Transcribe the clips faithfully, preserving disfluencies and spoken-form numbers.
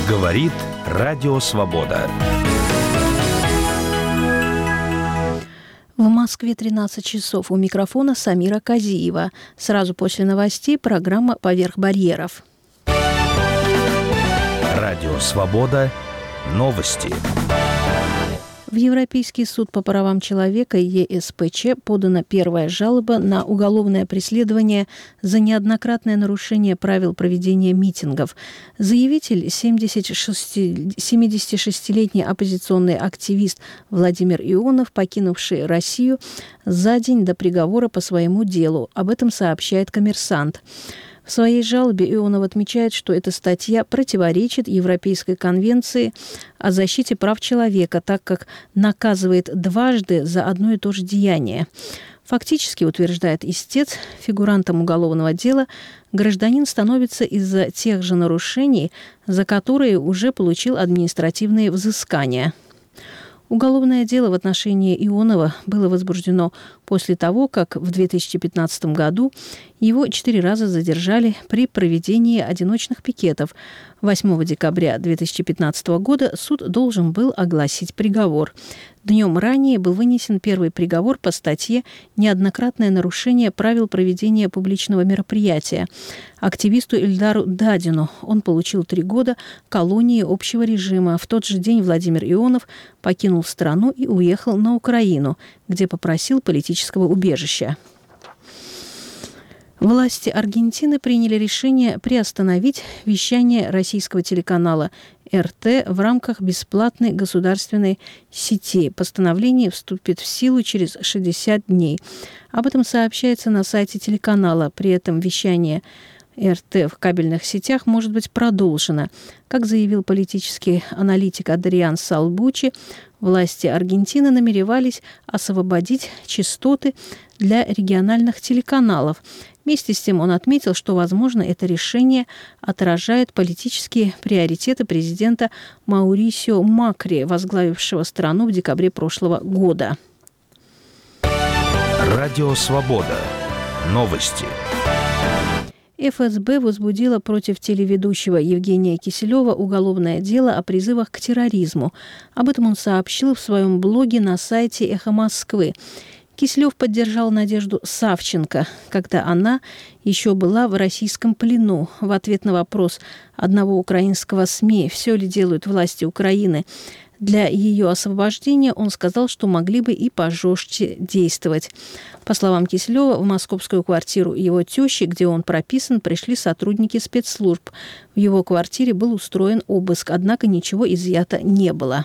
Говорит Радио Свобода. В Москве тринадцать часов. У микрофона Самира Казиева. Сразу после новостей программа «Поверх барьеров». Радио Свобода. Новости. В Европейский суд по правам человека е эс пэ че подана первая жалоба на уголовное преследование за неоднократное нарушение правил проведения митингов. Заявитель, семидесятишестилетний оппозиционный активист Владимир Ионов, покинувший Россию за день до приговора по своему делу. Об этом сообщает «Коммерсант». В своей жалобе Ионов отмечает, что эта статья противоречит Европейской конвенции о защите прав человека, так как наказывает дважды за одно и то же деяние. Фактически, утверждает истец, фигурантом уголовного дела гражданин становится из-за тех же нарушений, за которые уже получил административные взыскания. Уголовное дело в отношении Ионова было возбуждено после того, как в две тысячи пятнадцатом году его четыре раза задержали при проведении одиночных пикетов. восьмого декабря две тысячи пятнадцатого года суд должен был огласить приговор. Днем ранее был вынесен первый приговор по статье «Неоднократное нарушение правил проведения публичного мероприятия» активисту Ильдару Дадину. Он получил три года колонии общего режима. В тот же день Владимир Ионов покинул страну и уехал на Украину, где попросил политического убежища. Власти Аргентины приняли решение приостановить вещание российского телеканала эр тэ в рамках бесплатной государственной сети. Постановление вступит в силу через шестьдесят дней. Об этом сообщается на сайте телеканала. При этом вещание эр тэ в кабельных сетях может быть продолжено. Как заявил политический аналитик Адриан Салбучи, власти Аргентины намеревались освободить частоты для региональных телеканалов. Вместе с тем он отметил, что, возможно, это решение отражает политические приоритеты президента Маурисио Макри, возглавившего страну в декабре прошлого года. Радио Свобода. Новости. эф эс бэ возбудила против телеведущего Евгения Киселева уголовное дело о призывах к терроризму. Об этом он сообщил в своем блоге на сайте «Эхо Москвы». Киселев поддержал Надежду Савченко, когда она еще была в российском плену. В ответ на вопрос одного украинского СМИ, все ли делают власти Украины для ее освобождения, он сказал, что могли бы и пожестче действовать. По словам Киселева, в московскую квартиру его тещи, где он прописан, пришли сотрудники спецслужб. В его квартире был устроен обыск, однако ничего изъято не было.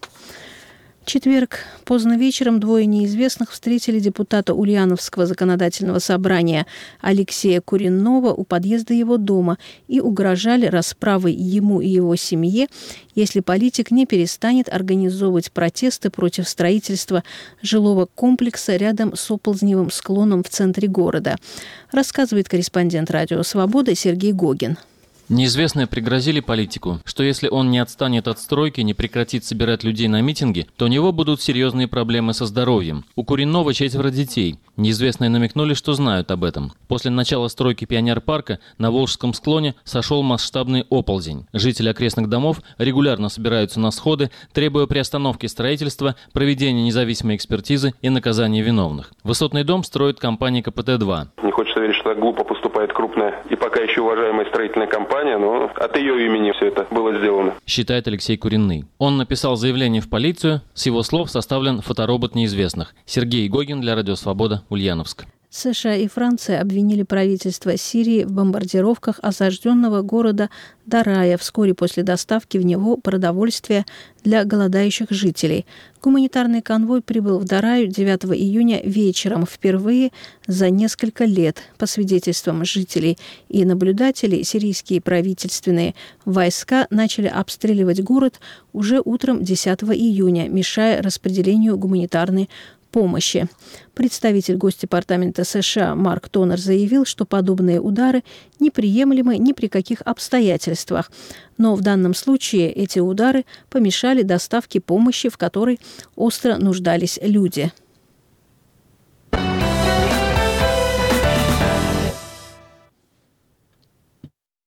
В четверг поздно вечером двое неизвестных встретили депутата Ульяновского законодательного собрания Алексея Куренного у подъезда его дома и угрожали расправой ему и его семье, если политик не перестанет организовывать протесты против строительства жилого комплекса рядом с оползневым склоном в центре города, рассказывает корреспондент «Радио Свобода» Сергей Гогин. Неизвестные пригрозили политику, что если он не отстанет от стройки, не прекратит собирать людей на митинги, то у него будут серьезные проблемы со здоровьем. У Куренного четверо детей. Неизвестные намекнули, что знают об этом. После начала стройки пионер-парка на Волжском склоне сошел масштабный оползень. Жители окрестных домов регулярно собираются на сходы, требуя приостановки строительства, проведения независимой экспертизы и наказания виновных. Высотный дом строит компания ка пэ тэ два. Не хочется верить, что так глупо поступает крупная и пока еще уважаемая строительная компания, но от ее имени все это было сделано, считает Алексей Куренный. Он написал заявление в полицию. С его слов составлен фоторобот неизвестных. Сергей Гогин для Радио Свобода, Ульяновск. США и Франция обвинили правительство Сирии в бомбардировках осажденного города Дарая вскоре после доставки в него продовольствия для голодающих жителей. Гуманитарный конвой прибыл в Дараю девятого июня вечером, впервые за несколько лет. По свидетельствам жителей и наблюдателей, сирийские правительственные войска начали обстреливать город уже утром десятого июня, мешая распределению гуманитарной помощи. Представитель Госдепартамента США Марк Тонер заявил, что подобные удары неприемлемы ни при каких обстоятельствах. Но в данном случае эти удары помешали доставке помощи, в которой остро нуждались люди.